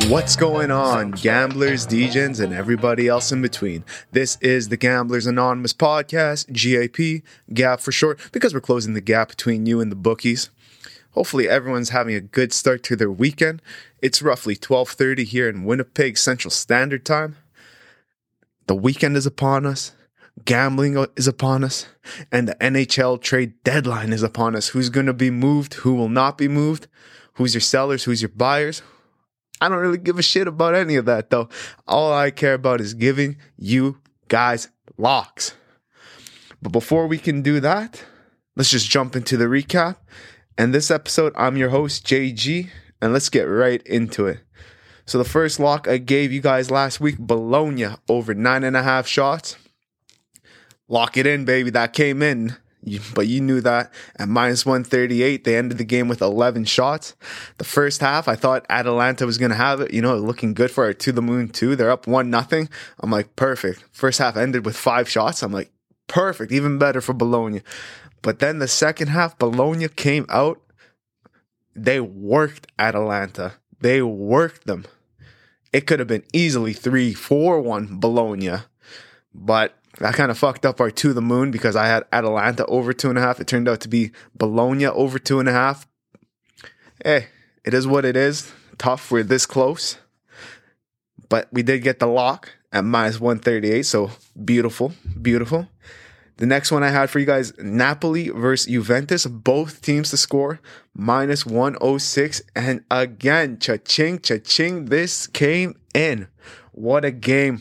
What's going on, gamblers, DJs, and everybody else in between? This is the Gamblers Anonymous Podcast, GAP, GAP for short, because we're closing the gap between you and the bookies. Hopefully everyone's having a good start to their weekend. It's roughly 12:30 here in Winnipeg Central Standard Time. The weekend is upon us. Gambling is upon us. And the NHL trade deadline is upon us. Who's going to be moved? Who will not be moved? Who's your sellers? Who's your buyers? I don't really give a shit about any of that, though. All I care about is giving you guys locks. But before we can do that, let's just jump into the recap. And this episode, I'm your host, JG, and let's get right into it. So the first lock I gave you guys last week, Bologna over 9.5 shots. Lock it in, baby. That came in. But you knew that at minus 138, they ended the game with 11 shots. The first half, I thought Atalanta was going to have it, looking good for it to the moon too. They're up 1-0. I'm like, perfect. First half ended with 5 shots. I'm like, perfect. Even better for Bologna. But then the second half, Bologna came out. They worked Atalanta. They worked them. It could have been easily 3-4-1 Bologna. But that kind of fucked up our to the moon because I had Atalanta over 2.5. It turned out to be Bologna over 2.5. Hey, it is what it is. Tough. We're this close. But we did get the lock at minus 138. So beautiful, beautiful. The next one I had for you guys, Napoli versus Juventus. Both teams to score minus 106. And again, cha-ching, cha-ching. This came in. What a game.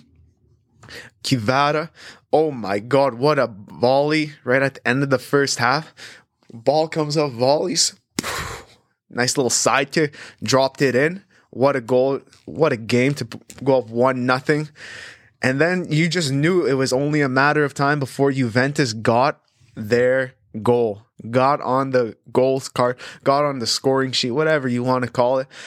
Kvara, oh my God, what a volley right at the end of the first half. Ball comes up, volleys. Nice little side kick, dropped it in. What a goal, what a game to go up 1-0. And then you just knew it was only a matter of time before Juventus got their goal. Got on the goals card, got on the scoring sheet, whatever you want to call it.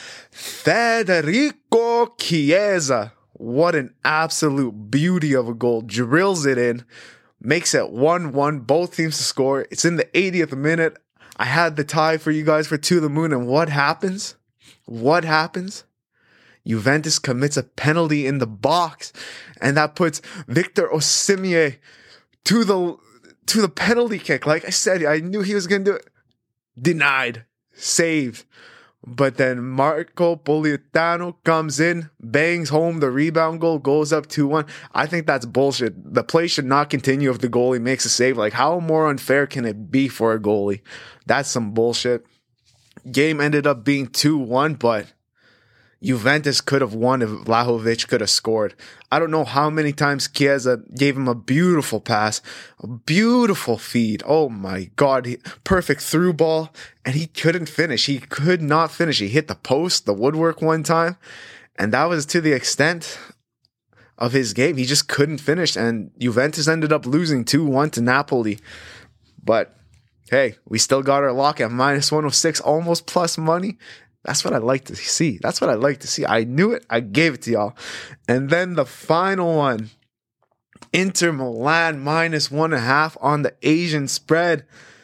Federico Chiesa. What an absolute beauty of a goal. Drills it in. Makes it 1-1. Both teams to score. It's in the 80th minute. I had the tie for you guys for to the moon. And what happens? What happens? Juventus commits a penalty in the box. And that puts Victor Osimhen to the penalty kick. Like I said, I knew he was going to do it. Denied. Saved. But then Marco Politano comes in, bangs home the rebound goal, goes up 2-1. I think that's bullshit. The play should not continue if the goalie makes a save. Like, how more unfair can it be for a goalie? That's some bullshit. Game ended up being 2-1, but Juventus could have won if Vlahovic could have scored. I don't know how many times Chiesa gave him a beautiful pass, a beautiful feed. Oh my God, perfect through ball, and he couldn't finish. He could not finish. He hit the post, the woodwork one time, and that was to the extent of his game. He just couldn't finish, and Juventus ended up losing 2-1 to Napoli. But hey, we still got our lock at minus 106, almost plus money. That's what I like to see. That's what I like to see. I knew it. I gave it to y'all. And then the final one, Inter Milan minus 1.5 on the Asian spread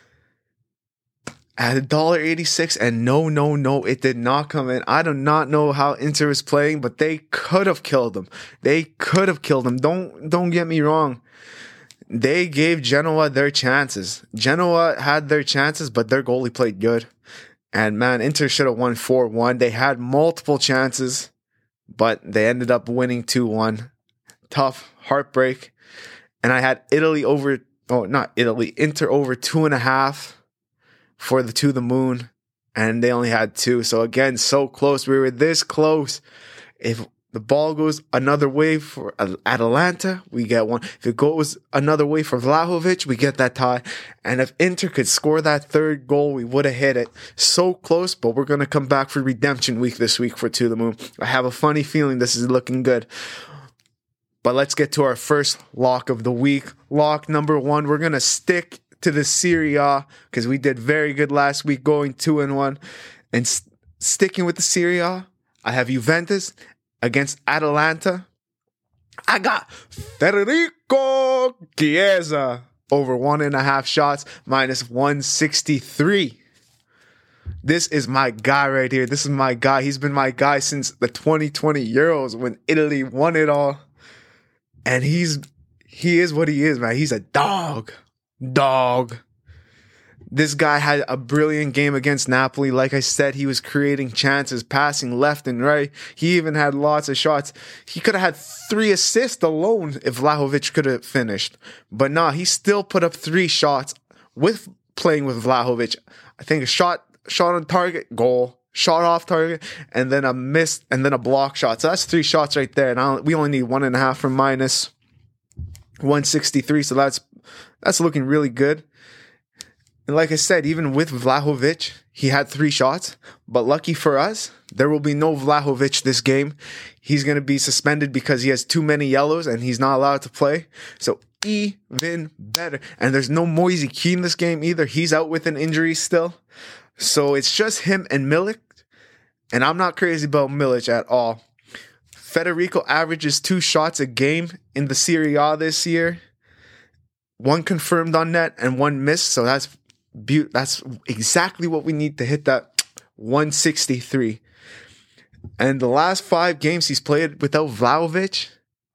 at $1.86. And no, it did not come in. I do not know how Inter is playing, but they could have killed them. They could have killed them. Don't get me wrong. They gave Genoa their chances. Genoa had their chances, but their goalie played good. And man, Inter should have won 4-1. They had multiple chances, but they ended up winning 2-1. Tough, heartbreak. And I had Inter over 2.5 for the to the moon. And they only had 2. So again, so close. We were this close. If the ball goes another way for Atalanta, we get 1. If it goes another way for Vlahovic, we get that tie. And if Inter could score that third goal, we would have hit it. So close, but we're going to come back for redemption week this week for To The Moon. I have a funny feeling this is looking good. But let's get to our first lock of the week. Lock number 1, we're going to stick to the Serie A because we did very good last week going 2-1. And sticking with the Serie A, I have Juventus against Atalanta. I got Federico Chiesa over 1.5 shots minus 163. This is my guy right here. This is my guy. He's been my guy since the 2020 Euros when Italy won it all. And he is what he is, man. He's a dog. This guy had a brilliant game against Napoli. Like I said, he was creating chances, passing left and right. He even had lots of shots. He could have had 3 assists alone if Vlahovic could have finished. But nah, he still put up 3 shots with playing with Vlahovic. I think a shot on target, goal, shot off target, and then a miss, and then a block shot. So that's 3 shots right there. And we only need 1.5 from minus 163. So that's looking really good. And like I said, even with Vlahovic, he had 3 shots. But lucky for us, there will be no Vlahovic this game. He's going to be suspended because he has too many yellows and he's not allowed to play. So even better. And there's no Moise Kean this game either. He's out with an injury still. So it's just him and Milik. And I'm not crazy about Milik at all. Federico averages 2 shots a game in the Serie A this year. 1 confirmed on net and 1 missed. So that's exactly what we need to hit that 163. And the last 5 games he's played without Vlahovic,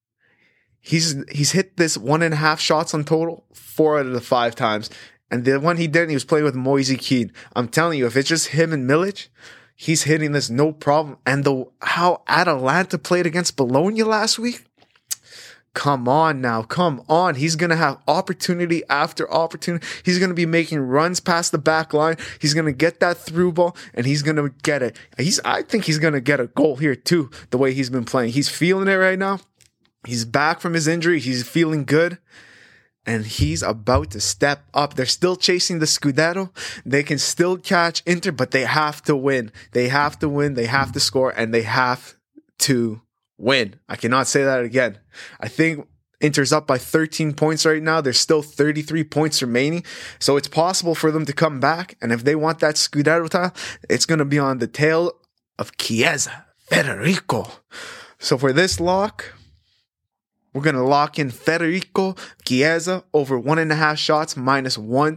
he's hit this 1.5 shots on total 4 out of the 5 times. And the one he didn't, he was playing with Moise Kean. I'm telling you, if it's just him and Milik, he's hitting this no problem. And how Atalanta played against Bologna last week, come on now. Come on. He's going to have opportunity after opportunity. He's going to be making runs past the back line. He's going to get that through ball and he's going to get it. I think he's going to get a goal here too, the way he's been playing. He's feeling it right now. He's back from his injury. He's feeling good. And he's about to step up. They're still chasing the Scudetto. They can still catch Inter, but they have to win. They have to win. They have to score. And they have to win. I cannot say that again. I think Inter's up by 13 points right now. There's still 33 points remaining. So it's possible for them to come back. And if they want that Scudetto title, it's going to be on the tail of Chiesa, Federico. So for this lock, we're going to lock in Federico Chiesa over 1.5 shots minus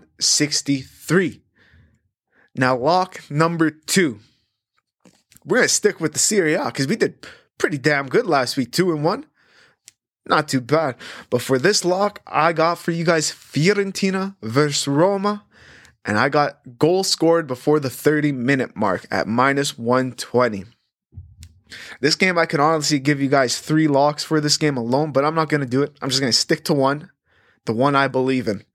163. Now lock number 2. We're going to stick with the Serie A because we did pretty damn good last week, 2-1. Not too bad. But for this lock, I got for you guys Fiorentina versus Roma. And I got goal scored before the 30-minute mark at minus 120. This game, I can honestly give you guys 3 locks for this game alone, but I'm not going to do it. I'm just going to stick to one. The one I believe in.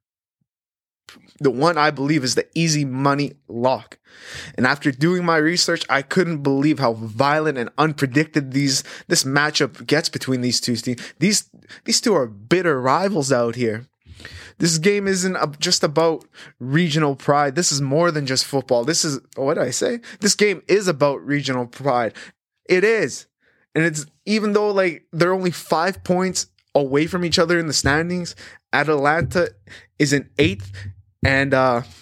The one I believe is the easy money lock. And after doing my research, I couldn't believe how violent and unpredicted this matchup gets between these two teams. These two are bitter rivals out here. This game isn't just about regional pride. This is more than just football. What did I say? This game is about regional pride. It is. And it's, even though they're only 5 points away from each other in the standings, Atalanta is in 8th. And,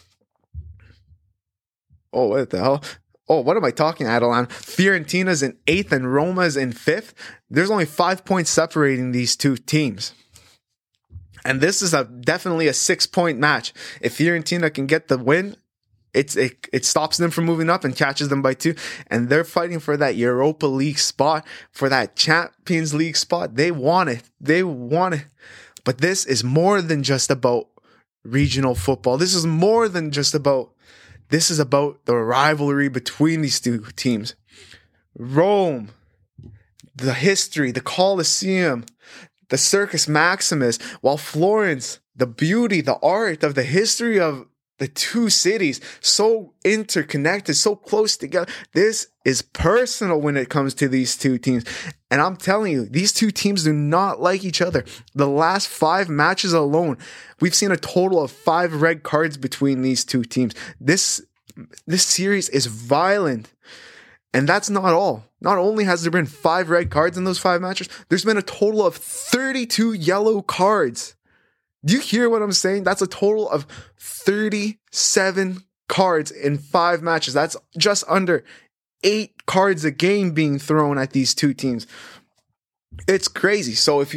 what the hell? Oh, what am I talking, Atalanta? Fiorentina's in 8th and Roma's in 5th. There's only 5 points separating these two teams. And this is definitely a 6-point match. If Fiorentina can get the win, it stops them from moving up and catches them by 2. And they're fighting for that Europa League spot, for that Champions League spot. They want it. They want it. But this is more than just about regional football. This is more than just about... This is about the rivalry between these two teams. Rome, the history, the Colosseum, the Circus Maximus, while Florence, the beauty, the art of the history of the two cities, so interconnected, so close together. This is personal when it comes to these two teams. And I'm telling you, these two teams do not like each other. The last 5 matches alone, we've seen a total of 5 red cards between these two teams. This series is violent. And that's not all. Not only has there been 5 red cards in those 5 matches, there's been a total of 32 yellow cards. Do you hear what I'm saying? That's a total of 37 cards in 5 matches. That's just under 8 cards a game being thrown at these two teams. It's crazy. So if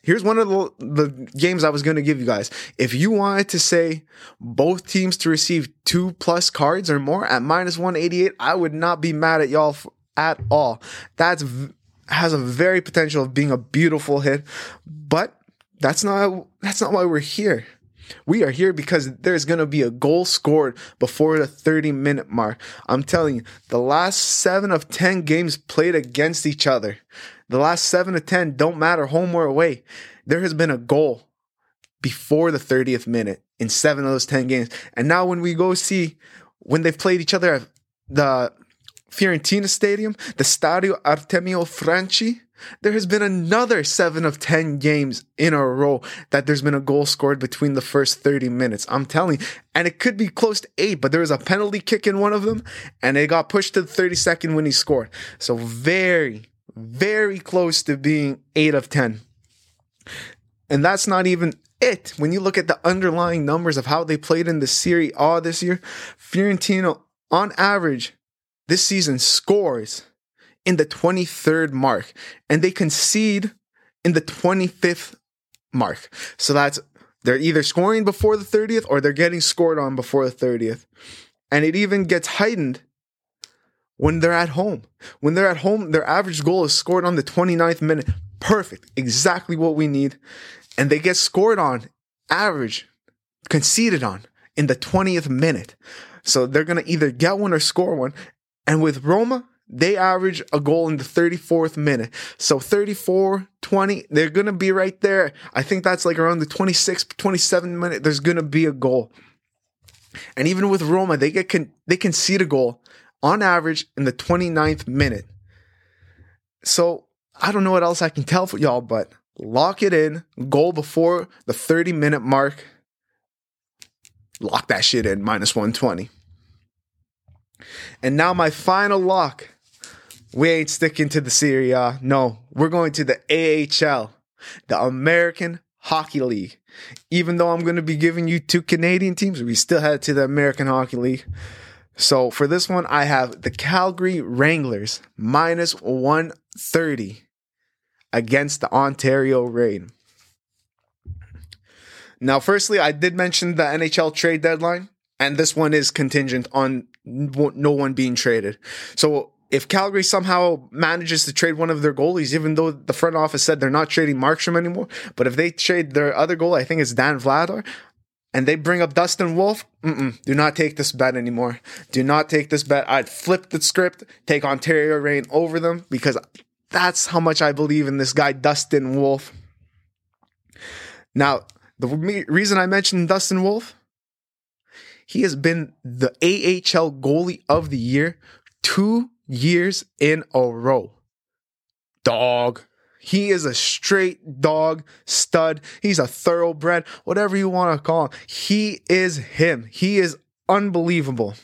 here's one of the games I was going to give you guys. If you wanted to say both teams to receive 2+ cards or more at -188, I would not be mad at y'all at all. Has a very potential of being a beautiful hit, but that's not why we're here. We are here because there's going to be a goal scored before the 30-minute mark. I'm telling you, the last 7 of 10 games played against each other, the last 7 of 10, don't matter home or away, there has been a goal before the 30th minute in 7 of those 10 games. And now when we go see when they've played each other at the Fiorentina Stadium, the Stadio Artemio Franchi, there has been another 7 of 10 games in a row that there's been a goal scored between the first 30 minutes. I'm telling you. And it could be close to 8, but there was a penalty kick in one of them, and it got pushed to the 32nd when he scored. So very, very close to being 8 of 10. And that's not even it. When you look at the underlying numbers of how they played in the Serie A this year, Fiorentina, on average, this season scores in the 23rd mark, and they concede in the 25th mark. So they're either scoring before the 30th or they're getting scored on before the 30th. And it even gets heightened when they're at home. When they're at home, their average goal is scored on the 29th minute. Perfect. Exactly what we need. And they get scored on, conceded on, in the 20th minute. So they're going to either get one or score one. And with Roma, they average a goal in the 34th minute. So 34, 20, they're going to be right there. I think that's like around the 26th, 27th minute, there's going to be a goal. And even with Roma, they concede a goal on average in the 29th minute. So I don't know what else I can tell for y'all, but lock it in. Goal before the 30-minute mark. Lock that shit in, -120. And now my final lock. We ain't sticking to the Serie A. No, we're going to the AHL, the American Hockey League. Even though I'm going to be giving you 2 Canadian teams, we still head to the American Hockey League. So for this one, I have the Calgary Wranglers -130 against the Ontario Reign. Now, firstly, I did mention the NHL trade deadline, and this one is contingent on no one being traded. So if Calgary somehow manages to trade one of their goalies, even though the front office said they're not trading Markstrom anymore, but if they trade their other goalie, I think it's Dan Vladar, and they bring up Dustin Wolf, do not take this bet anymore. Do not take this bet. I'd flip the script, take Ontario Reign over them, because that's how much I believe in this guy, Dustin Wolf. Now, the reason I mentioned Dustin Wolf, he has been the AHL goalie of the year 2 years in a row. Dog. He is a straight dog, stud. He's a thoroughbred, whatever you want to call him. He is him. He is unbelievable.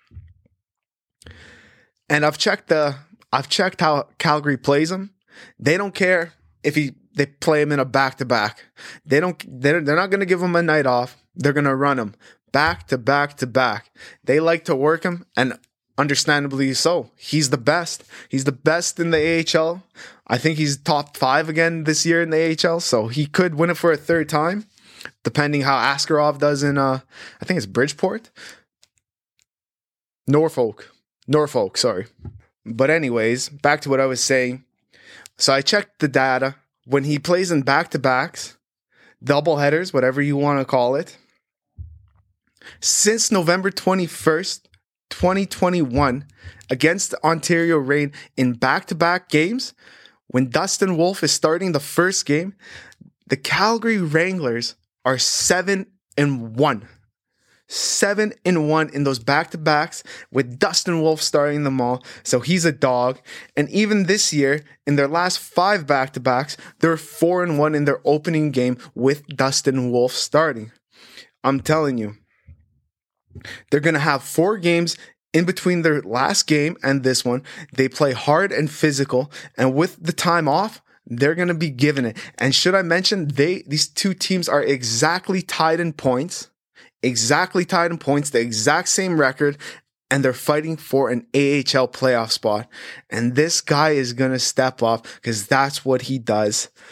And I've checked how Calgary plays him. They don't care if they play him in a back-to-back. They're not going to give him a night off. They're going to run him back to back to back. They like to work him, and understandably so. He's the best. He's the best in the AHL. I think he's top 5 again this year in the AHL, so he could win it for a third time, depending how Askarov does in, I think it's Bridgeport? Norfolk, sorry. But anyways, back to what I was saying. So I checked the data. When he plays in back-to-backs, double headers, whatever you want to call it, since November 21st, 2021, against the Ontario Reign in back-to-back games, when Dustin Wolf is starting the first game, the Calgary Wranglers are 7-1. 7-1 in those back-to-backs with Dustin Wolf starting them all. So he's a dog. And even this year, in their last 5 back-to-backs, they're 4-1 in their opening game with Dustin Wolf starting. I'm telling you, they're going to have 4 games in between their last game and this one. They play hard and physical. And with the time off, they're going to be giving it. And should I mention, these 2 teams are exactly tied in points. The exact same record, and they're fighting for an AHL playoff spot. And this guy is going to step up because that's what he does.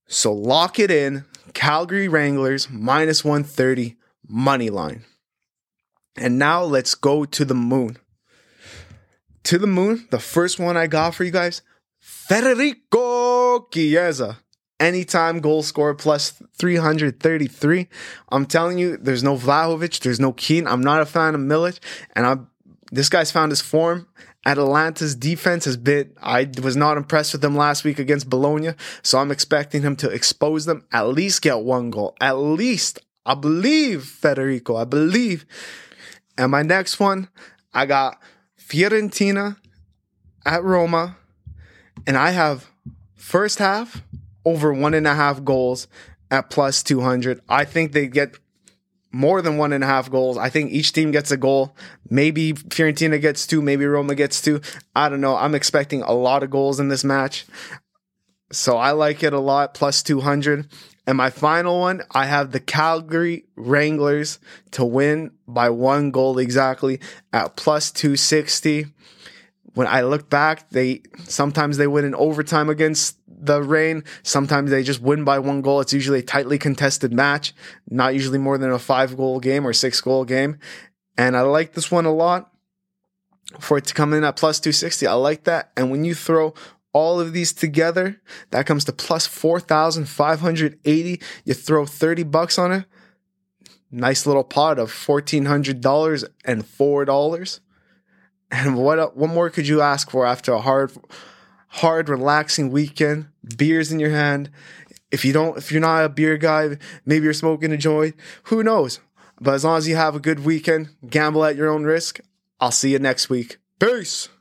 So lock it in. Calgary Wranglers minus 130 money line. And now let's go to the moon. To the moon, the first one I got for you guys, Federico Chiesa. Anytime goal scorer plus 333. I'm telling you, there's no Vlahovic, there's no Keane. I'm not a fan of Milic, and this guy's found his form. Atalanta's defense I was not impressed with them last week against Bologna, so I'm expecting him to expose them, at least get one goal. At least. I believe, Federico, I believe. And my next one, I got Fiorentina at Roma, and I have first half over 1.5 goals at plus 200. I think they get more than 1.5 goals. I think each team gets a goal. Maybe Fiorentina gets 2, maybe Roma gets 2. I don't know. I'm expecting a lot of goals in this match. So I like it a lot, plus 200. And my final one, I have the Calgary Wranglers to win by 1 goal exactly at plus 260. When I look back, sometimes they win in overtime against the Reign. Sometimes they just win by 1 goal. It's usually a tightly contested match, not usually more than a 5-goal game or 6-goal game. And I like this one a lot for it to come in at plus 260. I like that. And when you throw all of these together, that comes to plus 4,580. You throw $30 on it. Nice little pot of $1,400 and $4. And what more could you ask for after a hard, relaxing weekend? Beers in your hand. If you're not a beer guy, maybe you're smoking a joint. Who knows? But as long as you have a good weekend, gamble at your own risk. I'll see you next week. Peace.